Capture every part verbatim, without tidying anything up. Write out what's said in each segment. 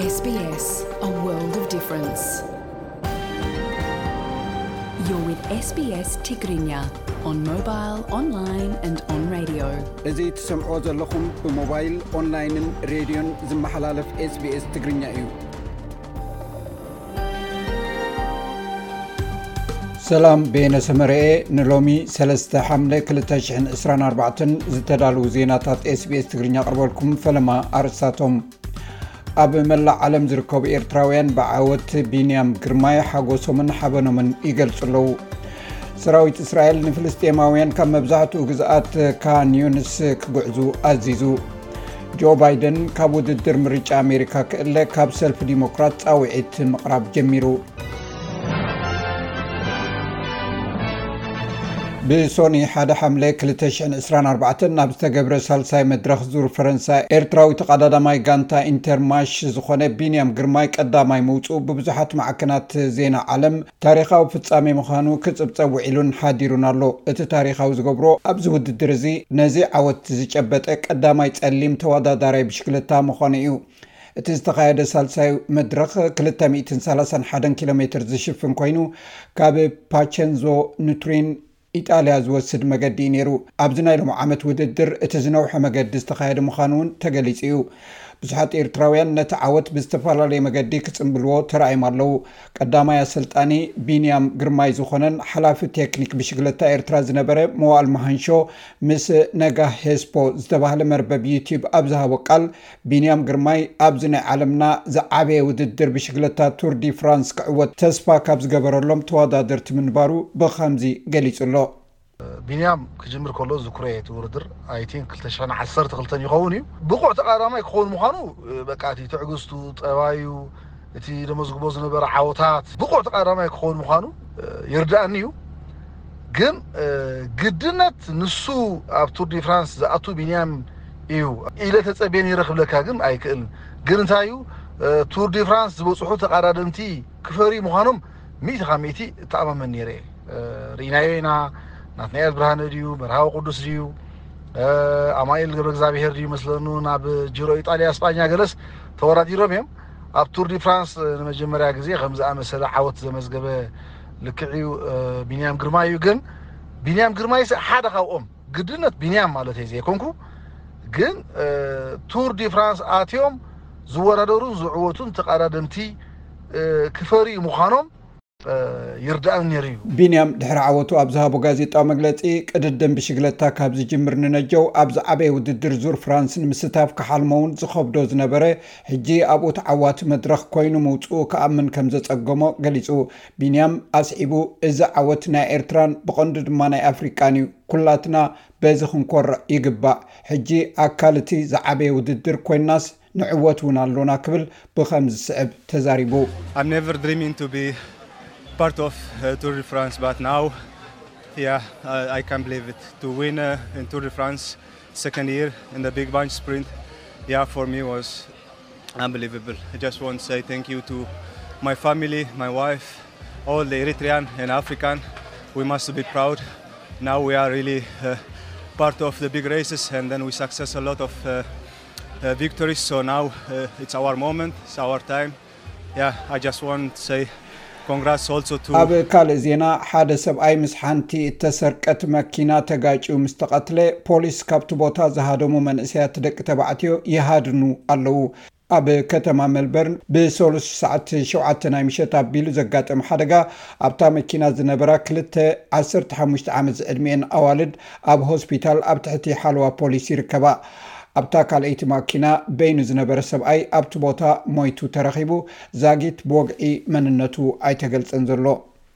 S B S, a world of difference. You're with S B S Tigrinya on mobile, online and on radio. እዚህ ትሰምዑ ዘለኹም ብሞባይል ኦንላይንን ሬድዮን ዝመሓላለፍ S B S ትግርኛ እዩ። ሰላም ቤነሰመርኤ ንሎሚ ሰለስተ ሐምሌ ሁለት ሺህ ዓሰርተ ኣርባዕተ ዝተዳለዉ ዜናታት S B S ትግርኛ ቀርበልኩም ፈለማ አርሳቶም ኣብ መላእ ዓለም ዝርከቡ ኤርትራውያን በዓወት ቢንያም ግርማይ ሓጎሶምን ሓበኖምን ይገልጹለው። ሰራዊት እስራኤል ንፍልስጤማውያን ካብ መብዛሕትኡ ግዝኣት ካን ዩኒስ ክጉዕዙ ኣዚዙ። ጆ ባይደን ካብ ውድድር ምርጫ ኣሜሪካ ክእለ ካብ ሰልፍ ዲሞክራት ጻውዒት ምቕራብ ጀሚሩ። ብሶኒ ሓደ ሐምሌ ሁለት ሺህ ዓሰርተ ኣርባዕተ ናብ ዝተገብረ ሳልሳይ መድረኽ ዙር ፈረንሳይ ኤርትራዊ ተቀዳዳማይ ጋንታ ኢንተርማሽ ዝኾነ ቢንያም ግርማይ ቀዳማይ መውጽኡ ብብዙሓት ማዕከናት ዜና ዓለም ታሪኻዊ ፍጻሜ ምዃኑ ክጽብጸብ ውዒሉን ሓዲሩን ኣሎ። እቲ ታሪኻዊ ዝገብሮ ኣብዚ ውድድር እዚ ነዚ ዓወት ዝጨበጠ ቀዳማይ ጸሊም ተወዳዳራይ ብሽክለታ ምዃኑ እዩ። እቲ ዝተኻየደ ሳልሳይ መድረኽ ክልተ ሚእቲ ሰላሳን ሓደን ኪሎ ሜትር ዝሽፍን ኮይኑ ካብ ፓቼንዞ ኑትሪን ኢጣልያ ዝወስድ መገዲ ነይሩ። ኣብዚ ናይ ሎሚ ዓመት ውድድር እቲ ዝነውሐ መገዲ ዝተኻየደ ምዃኑን ተገሊጹ እዩ። ብዙሓት ኤርትራውያን ነቲ ዓወት ብዝተፈላለየ መገዲ ክጽምብልዎ ተራእዮም ኣለዉ። ቀዳማይ ኣሰልጣኒ ቢንያም ግርማይ ዝኾነን ሓላፊ ቴክኒክ ብሽክለታ ኤርትራ ዝነበረ መዋእል መሃንሾ ምስ ነጋ ሄስፖ ዝተባህለ መርበብ ዩቲዩብ ኣብ ዝሃቦ ቃል ቢንያም ግርማይ ኣብዚ ናይ ዓለምና ዝዓበየ ውድድር ብሽክለታ ቱር ዲ ፍራንስ ክዕወት ተስፋ ካብ ዝገበረሎም ተወዳደርቲ ምንባሩ ብኸምዚ ገሊጹሎ። ቢንያም ክጅምር ከሎ ዝኩሬት ውድድር አይ ቲንክ ሁለት ሺህ ዓሰርተ ክልተ ይኸውን እዩ። ብቑዕ ተቃዳማይ ክኸውን ምዃኑ በቃ እቲ ትዕግስቱ ጠባዩ እቲ ደሞ ዝግቦ ዝነበረ ዓወታት ብቑዕ ተቃዳማይ ክኸውን ምዃኑ ይርዳእኒ እዩ። ግን ግድነት ንሱ ኣብ ቱር ዲ ፍራንስ ዝኣቱ ቢንያም እዩ ኢለ ተጸቤን ይረኽብለካ ግን ኣይክእል። ግን እንታይ እዩ ቱር ዲ ፍራንስ ዝበፅሑ ተቃዳደምቲ ክፈሪ ምዃኖም ሚእቲ ካብ ሚእቲ ተኣማመን ነይረ ሪናዮ ኢና ናትናኤል ብርሃነ ድዩ መርሃዊ ቅዱስ ድዩ ኣማኤል ገብረ እግዚአብሔር ድዩ መስለኑ ናብ ጂሮ ኢጣልያ እስጳኛ ገለስ ተወዳዲሮም እዮም። ኣብ ቱር ዲ ፍራንስ ንመጀመርያ ግዜ ከምዚ ኣመሰለ ዓወት ዘመዝገበ ልክዕዩ ቢንያም ግርማይ እዩ። ግን ቢንያም ግርማይ ሓደ ካብኦም ግድነት ቢንያም ማለት እዩ ዘይኮንኩ ግን ቱር ዲ ፍራንስ ኣትዮም ዝወዳደሩን ዝዕወቱን ተቃዳደምቲ ክፈሪ ምዃኖም ይርዳእን ነይሩ። ቢንያም ድሕሪ ዓወቱ ኣብ ዝሃቦ ጋዜጣዊ መግለጺ ቅድድም ብሽክለታ ካብ ዝጅምር ንነጀው ኣብ ዝዓበየ ውድድር ዙር ፍራንስ ንምስታፍ ክሓልመውን ዝኸብዶ ዝነበረ ሕጂ ኣብኡ ተዓዋቲ መድረኽ ኮይኑ መውጽኡ ከኣምን ከም ዘጸገሞ ገሊጹ። ቢንያም ኣስዒቡ እዚ ዓወት ናይ ኤርትራን ብቐንዱ ድማ ናይ ኣፍሪቃን እዩ። ኩላትና በዚ ክንኮርዕ ይግባእ። ሕጂ ኣካል እቲ ዝዓበየ ውድድር ኮይናስ ንዕወት እውን ኣሎና ክብል ብኸምዚ ዝስዕብ ተዛሪቡ። I'm never dreaming to be part of uh, Tour de France, but now yeah uh, I can't believe it to win uh, in Tour de France second year in the big bunch sprint. Yeah, for me was unbelievable. I just want to say thank you to my family, my wife, all the Eritrean and African. We must be proud. Now we are really uh, part of the big races and then we success a lot of uh, uh, victories, so now uh, it's our moment, it's our time. Yeah, I just want to say Congrats also to ኣብ ካልእ ዜና ሓደ ሰብኣይ ምስ ሓንቲ እተሰርቀት መኪና ተጋጭው ምስ ተቐትለ ፖሊስ ካብቲ ቦታ ዝሃደሙ መንእሰያት ደቂ ተባዕትዮ ይሃድኑ ኣለዉ። ኣብ ከተማ ሜልበርን ብሶሉስ ሰዓት ሸውዓተ ናይ ምሸት ኣቢሉ ዘጋጠመ ሓደጋ ኣብታ መኪና ዝነበራ ክልተ ዓሰርተ ሓሙሽተ ዓመት ዕድሜን ኣዋልድ ኣብ ሆስፒታል ኣብ ትሕቲ ሓለዋ ፖሊስ ይርከባ። ኣብታ ካልአይቲ ማኪና በይኑ ዝነበረ ሰብኣይ ኣብቲ ቦታ ሞይቱ ተረኺቡ ዛጊት ብወግዒ መንነቱ ኣይተገልጸን ዘሎ።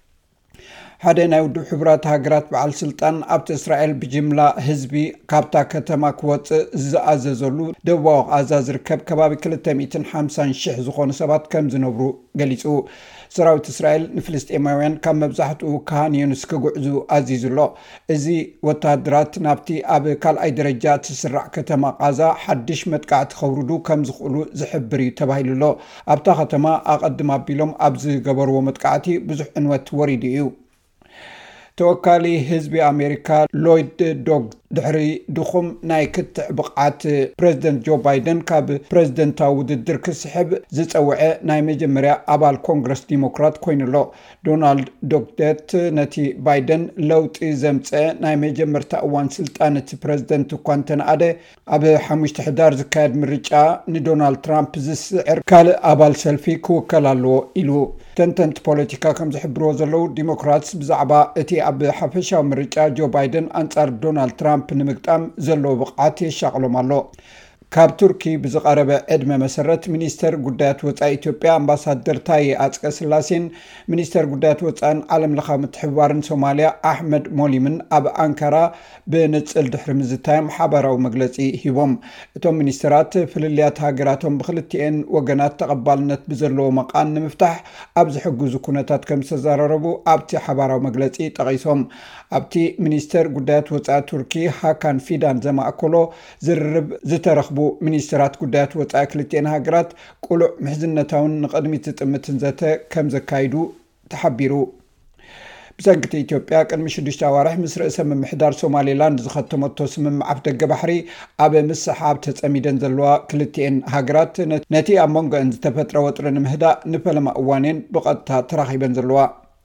ሓደ ናይ ውድብ ሕብራት ሃገራት በዓል ስልጣን ኣብቲ እስራኤል ብጅምላ ህዝቢ ካብታ ከተማ ክወፅእ ዝኣዘዘሉ ደቡባዊ ጋዛ ዝርከብ ከባቢ ክልተ ሚእቲ ሓምሳን ሽሕ ዝኾኑ ሰባት ከም ዝነብሩ ገሊጹ። ሰራዊት እስራኤል ንፍልስጤማውያን ካብ መብዛሕትኡ ካን ዩኒስ ክጉዕዙ ኣዚዙሎ። እዚ ወታደራት ናብቲ ኣብ ካልኣይ ደረጃ ትስራዕ ከተማ ጋዛ ሓድሽ መጥቃዕቲ ከውርዱ ከም ዝኽእሉ ዝሕብር እዩ ተባሂሉሎ። ኣብታ ከተማ ኣቐድማ ኣቢሎም ኣብ ዝገበርዎ መጥቃዕቲ ብዙሕ ዕንወት ወሪዱ እዩ። ተወካሊ ህዝቢ ኣሜሪካ ሎይድ ዶግ ድሕሪ ድኹም ናይ ክትዕ ብቕዓት ፕሬዚደንት ጆ ባይደን ካብ ፕሬዚደንታዊ ውድድር ክስሕብ ዝፀውዐ ናይ መጀመርያ ኣባል ኮንግረስ ዲሞክራት ኮይኑሎ ዶናልድ ዶክደት ነቲ ባይደን ለውጢ ዘምፀ ናይ መጀመርታ እዋን ስልጣን እቲ ፕሬዚደንት እኳ እንተነኣደ ኣብ ሓሙሽተ ሕዳር ዝካየድ ምርጫ ንዶናልድ ትራምፕ ዝስዕር ካልእ ኣባል ሰልፊ ክውከል ኣለዎ ኢሉ ተንተንቲ ፖለቲካ ከም ዝሕብርዎ ዘለው ዲሞክራትስ ብዛዕባ እቲ ኣብ ሓፈሻዊ ምርጫ ጆ ባይደን አንጻር ዶናልድ ትራምፕ ንምግጣም ዘለዎ ብቕዓት የሻቅሎም ኣሎ ካብ ቱርኪ ብዝቀረበ ዕድመ መሰረት ሚኒስተር ጉዳያት ወፃኢ ኢትዮጵያ አምባሳደር ታዬ አጽቀ ስላሴን ሚኒስተር ጉዳያት ወፃኢን ዓለም ለኸ ምትሕብባርን ሶማሊያ አሕመድ ሞሊምን ኣብ አንካራ ብንጽል ድሕሪ ምዝታዮም ሓበራዊ መግለጺ ሂቦም እቶም ሚኒስተራት ፍልልያት ሃገራቶም ብክልቲአን ወገናት ተቐባልነት ብዘለዎ መቃን ንምፍታሕ ኣብ ዝሕግዙ ኩነታት ከም ዝተዘራረቡ ኣብቲ ሓበራዊ መግለጺ ጠቂሶም ኣብቲ ሚኒስተር ጉዳያት ወፃኢ ቱርኪ ሃካን ፊዳን ዘማእከሎ ዝርርብ ዝተረኽቡ ሚኒስትራት ጉዳያት ወፃኢ ክልቲአን ሃገራት ቁሉዕ ምሕዝነታውን ንቅድሚት ጥምትን ዘተ ከም ዘካይዱ ተሓቢሩ ብሰንኪቲ ኢትዮጵያ ቅድሚ ሽዱሽተ ኣዋርሕ ምስ ርእሰ ምምሕዳር ሶማሌላንድ ዝኸተመቶ ስምምዕ ኣፍ ደገ ባሕሪ ኣብ ምስሓብ ተጸሚደን ዘለዋ ክልቲአን ሃገራት ነቲ ኣብ መንጎአን ዝተፈጥረ ወጥሪ ንምህዳእ ንፈለማ እዋኔን ብቐጥታ ተራኺበን ዘለዋ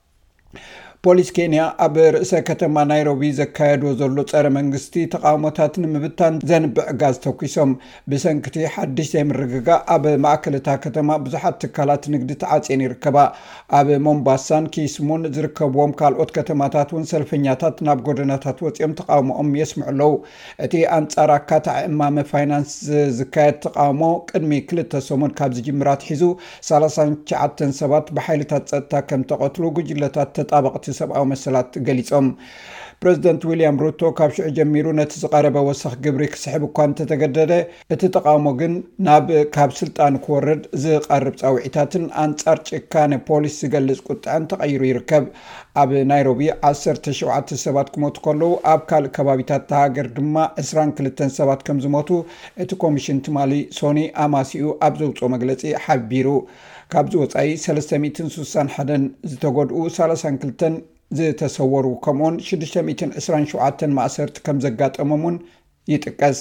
ፖሊስ ኬንያ ኣብ ርእሰ ከተማ ናይሮቢ ዘካየድዎ ዘሎ ጸረ መንግስቲ ተቃውሞታት ንምብታን ዘንብዕ ጋዝ ተኩሶም ብሰንኪቲ ሓድሽ ዘይምርግጋእ ኣብ ማእከለታ ከተማ ብዙሓት ትካላት ንግዲ ተዓጽየን ይርከባ ኣብ ሞምባሳን ኪስሙን ዝርከብዎም ካልኦት ከተማታት ውን ሰልፈኛታት ናብ ጎደናታት ወፂኦም ተቃውሞኦም የስምዑ ኣለው እቲ አንጻር ኣካታዕ እማመ ፋይናንስ ዝካየድ ተቃውሞ ቅድሚ ክልተ ሰሙን ካብ ዝጅምራት ሒዙ ሰላሳ ወተሰዓተ ሰባት ብሓይልታት ጸጥታ ከም ተቐትሉ ጉጅለታት ተጣበቕቲ ሰብኣዊ መሰላት ገሊጾም ፕሬዚደንት ዊልያም ሩቶ ካብ ሽዑ ጀሚሩ ነቲ ዝቀረበ ወሰኽ ግብሪ ክስሕብ እኳ እንተተገደደ እቲ ተቃውሞ ግን ናብ ካብ ስልጣን ክወርድ ዝቐርብ ጻውዒታትን አንጻር ጭካኔ ፖሊስ ዝገልጽ ቁጥዕን ተቐይሩ ይርከብ ኣብ ናይሮቢ ዓሰርተ ሸውዓተ ሰባት ክሞቱ ከለዉ ኣብ ካልእ ከባቢታት ሃገር ድማ ዕስራን ክልተን ሰባት ከም ዝሞቱ እቲ ኮሚሽን ትማሊ ሶኒ ኣማሲኡ ኣብ ዘውፅኦ መግለጺ ሓቢሩ ካብዚ ወፃኢ ሰለስተ ሚእቲ ስሳን ሓደ ዝተጎድኡ ሰላሳን ክልተን ዝተሰወሩ ከምኡን ሽዱሽተ ሚእቲ ዕስራን ሸውዓተ ማእሰርቲ ከም ዘጋጠሞምን ይጥቀስ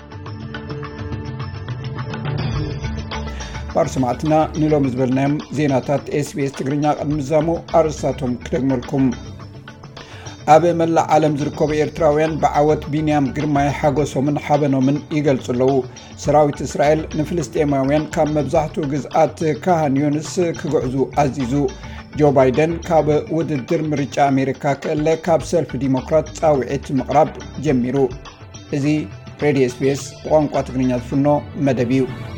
ባርሰማዕትና ንሎም ዝበልናዮም ዜናታት ኤስቢኤስ ትግርኛ ቅድሚዛሙ ኣርስታቶም ክደግመልኩም ኣብ መላእ ዓለም ዝርከቡ ኤርትራውያን ብዓወት ቢንያም ግርማይ ሓጎሶምን ሓበኖምን ይገልጹ ኣለው ሰራዊት እስራኤል ንፍልስጤማውያን ካብ መብዛሕትኡ ግዝኣት ካህን ዩንስ ክጉዕዙ ኣዚዙ ጆ ባይደን ካብ ውድድር ምርጫ ኣሜሪካ ክእለ ካብ ሰልፊ ዲሞክራት ጻውዒት ምቕራብ ጀሚሩ እዚ ሬድዮ ኤስቢኤስ ብቋንቋ ትግርኛ ዝፍኖ መደብ እዩ